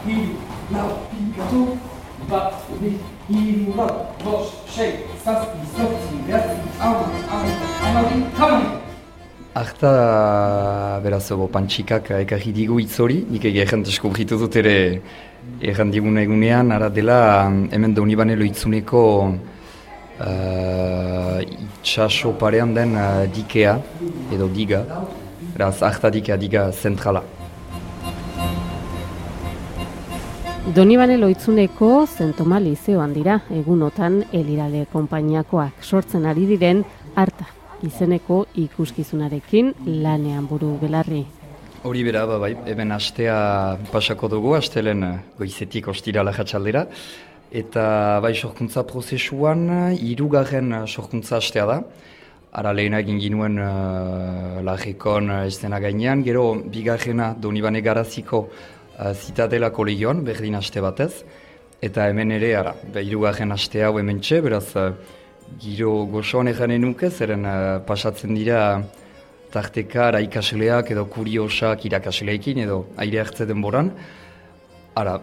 hiru, lau, pikatu, bat, bi, hiru, lau, bost, sei, zazpi, zortzi, bederatzi, hamabi, Arta, beraz, pantxikak ekarri digu hitz hori, nik egin deskubritu dut ere erran digun egunean, ara dela hemen Donibane Lohitzuneko itxaso parean den dikea, edo diga, beraz, arta dikea, diga zentrala. Donibane Lohitzuneko Zentoma Lizeoan dira, egunotan Elirale konpainiakoak sortzen ari diren arta izeneko ikuskizunarekin lanean buru belarri. Hori bera, bai, hemen astea pasako dugu, astelen goizetik ostirala jatxaldera, eta bai sorkuntza prozesuan, 3. sorkuntza astea da. Ara lehena egin ginuen Larrekon estena gainean, gero 2. Donibane Garaziko Zitadela kolegioan, berdin aste batez, eta hemen ere, 3. astea hau hemen txe, beraz, giro gozoan eganen nuke, zeren pasatzen dira tarteka ikasleak edo kuriosak irakasleekin edo aire hartze denboran. Ara,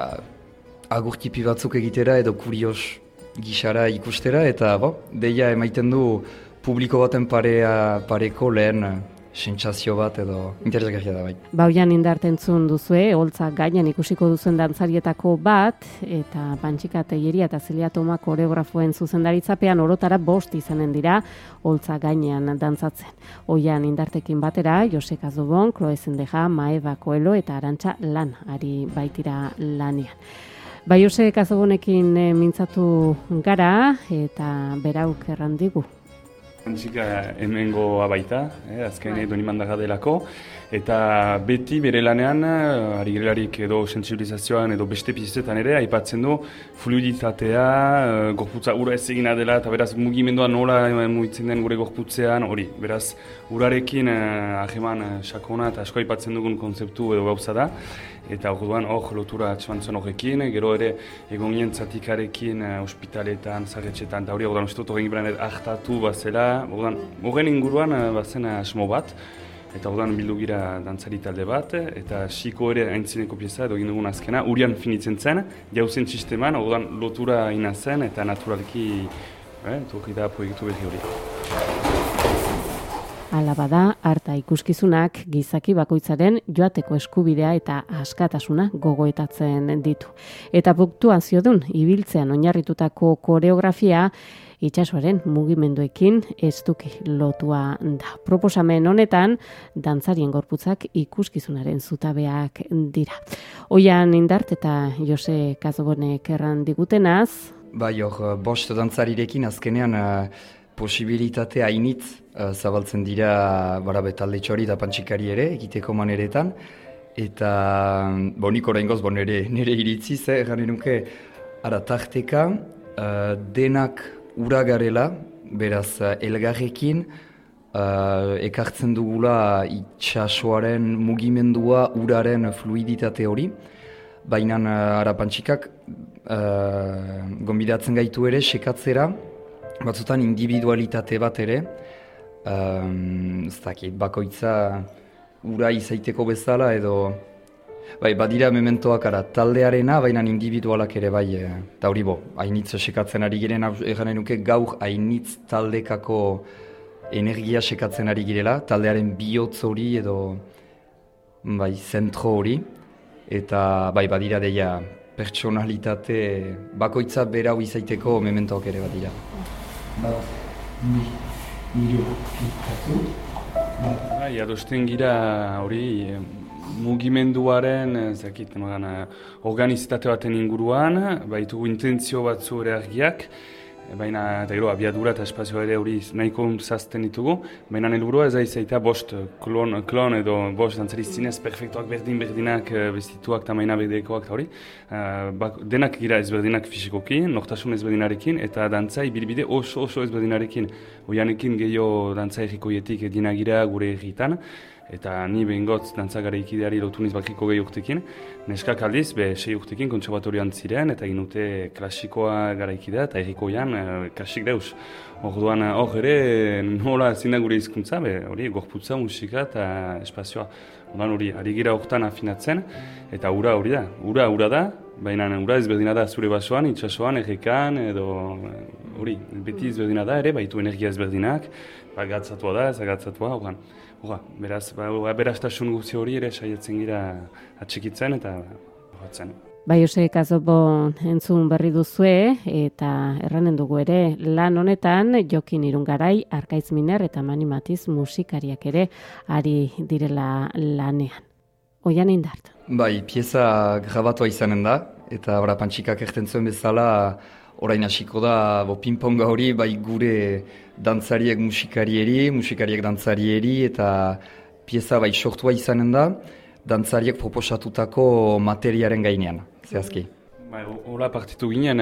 agurtipi batzuk egitera edo kurios gisara ikustera, eta deia emaiten du publiko baten pareko lehen sentsazio bat edo interesgarria da bai. Bauian indartentzun duzue, holtza gainean ikusiko duzuen dantzarietako bat, eta Pantxika Teieria eta Zelia Toma koreografoen zuzendaritzapean orotara 5 izanen dira holtza gainean dantzatzen. Oian indartekin batera, Jose Kazobon, Kloe Zendeja, Maeva Koelo eta Arantxa Lan ari baitira lanean. Jose Kazobonekin mintzatu gara eta berauk errandigu. Pantxika hemengo abaita, azken Donibandaga delako, eta beti bere lanean, ari gelarik edo sentsibilizazioan edo beste pizetan ere, aipatzen du fluiditatea, gorputza ura ez egina dela, eta beraz mugimendua nola mugitzen den gure gorputzean, hori, beraz urarekin aheman sakona eta asko aipatzen dugun konzeptu edo gauza da, eta orduan lotura atxemantzen horrekin, gero ere egonien zatikarekin ospitaletan, zarretxetan, eta hori orduan uste dut horren gibranet hartatu bazela, horren inguruan bazen asmo bat, eta orduan bildu gira dantzari talde bat, eta xiko ere aintzineko pieza edo egin dugun azkena, urian finitzen zen, jauzen sisteman, orduan lotura ina zen, eta naturalki torri da proiektu berri hori. Hala bada, arta ikuskizunak gizaki bakoitzaren joateko eskubidea eta askatasuna gogoetatzen ditu. Eta punktuaziodun ibiltzean oinarritutako koreografia itsasoaren mugimenduekin estuki lotua da. Proposamen honetan, dantzarien gorputzak ikuskizunaren zutabeak dira. Oian Indart eta Jose Kazobonek erran digutenaz. Bai, 5 dantzarirekin azkenean posibilitate hainitz zabaltzen dira talde txori eta pantxikari ere, egiteko maneretan. Eta, nik oraingoz, nire iritziz, garen nuke, tarteka, denak ura garela, beraz, elgarrekin, ekartzen dugula itxasoaren mugimendua, uraren fluiditate hori, baina pantxikak gonbidatzen gaitu ere, sekatzera, batzutan individualitate bat ere, ez dakit, bakoitza ura izaiteko bezala edo, badira mementoak taldearena, baina individualak ere bai, eta hori hainitz sekatzen ari giren, eganen nuke gaur hainitz taldekako energia sekatzen ari girela, taldearen bihotz hori edo, zentro hori, eta badira deia pertsonalitate bakoitza berau izaiteko mementoak ere badira. Adosten gira hori mugimenduaren organizitate baten inguruan, baitugu intentzio batzu ere argiak, baina eta gero abiadura eta espazioa ere hori nahiko zazten ditugu, baina helburua ez aizaita 5 klon edo 5 dantzari zinez perfektuak berdinak bestituak eta maina berdekoak hori. Denak gira ezberdinak fisikoki, nortasun ezberdinarekin eta dantzai bilbide oso ezberdinarekin. Oianekin gehiago dantza errikoietik edina gira gure erritan, Eta ni behingot dantza garaikideari lotu niz bakiko 2 urtekin. Neskak aldiz, 6 urtekin kontserbatorioan ziren, eta egin dute klasikoa garaikidea, eta errikoian klasik deus. Orduan, hor ere, nola ezin da gure hizkuntza, hori gorputza, musika eta espazioa. Orduan hori, ari gira hortan afinatzen, eta ura hori da. Ura da, baina ura ezberdina da zure basoan, itsasoan, errekan, edo hori, beti ezberdina da ere, baitu energia ezberdinak, gatzatua da, ezagatzatua, beraz, aberastasun guzti hori ere saiatzen gira atxikitzen eta hotzen. Bai, Jose Kazobon entzun berri duzue, eta erranen dugu ere, lan honetan Jokin Irungarai, Arkaitz Miner eta Mani Matiz musikariak ere ari direla lanean. Oian Indart. Bai, pieza grabatua izanen da, eta Pantxikak erten zuen bezala, orain hasiko da ping-ponga hori, bai gure dantzariek musikariek dantzarieri, eta pieza bai sortua izanen da, dantzariek proposatutako materiaren gainean, zehazki. Hola partitu ginen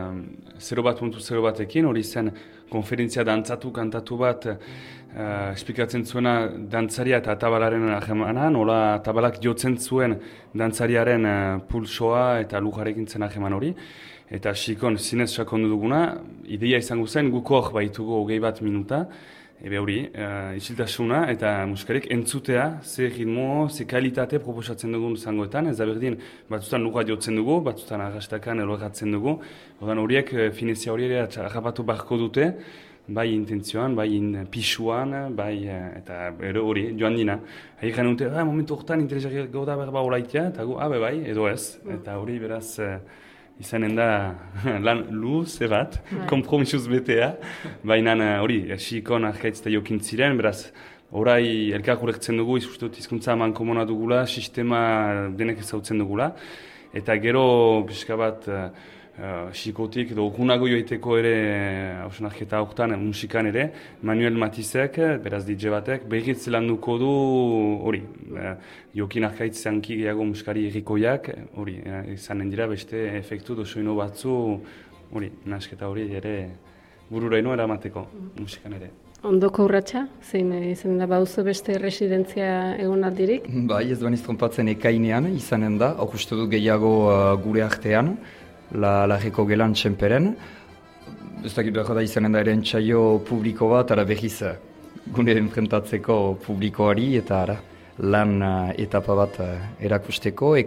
0.0 batekin, hori zen konferentzia dantzatu, kantatu bat esplikatzen zuena dantzaria eta tabalaren ahemanan, hola tabalak jotzen zuen dantzariaren pulsoa eta lujarekin zen aheman hori. Eta zinez sakondu duguna, ideia izango zen guk hor baitugu 21 minuta, hori, isiltasuna eta musikarik entzutea, ze ritmo, ze kalitate proposatzen dugun zangoetan, ez da berdin, batzutan luga jotzen dugu, batzutan arrastakan elorgatzen dugu, horiek finezia hori ere harrapatu barko dute, bai intentzioan, bai pisuan, bai, eta hori, joan dina. Haiekan dute, momentu horretan interesak gauda berba olaitea, eta bai, edo ez, eta hori beraz, izanen da lan luze bat, kompromisuz betea, baina hori, Xikon, Arkaitz eta Jokin ziren, beraz, orai elkar horrektzen dugu, hizkuntza eman komuna dugula, sistema denek ezautzen dugula, eta gero pixka bat Xikotik edo okunago joiteko ere hausnarketa horretan musikan ere, Manuel Matizek, beraz DJ batek, berriz landuko du hori, Jokin Arkaitz zanki gehiago musikari errikoiak, hori, izanen dira beste efektu dosoino batzu, hori, nasketa hori ere bururaino eramateko musikan ere. Ondoko urratsa, zein izan da bauzu beste residentzia egon aldirik? Bai, ez baniz trompatzen ekainean izanen da, hor uste dut gehiago gure artean, Larriko gelan txenperen. Ez dakit behar da izanen da ere entxaio publiko bat, ara behiz gune enfrentatzeko publikoari eta ara lan etapa bat erakusteko,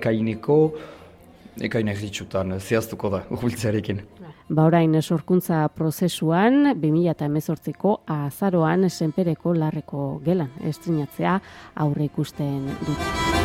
ekain erritxutan zehaztuko da, urbiltzearekin. Orain sorkuntza prozesuan, 2018ko azaroan Senpereko Larriko gelan estrinatzea aurre ikusten dute.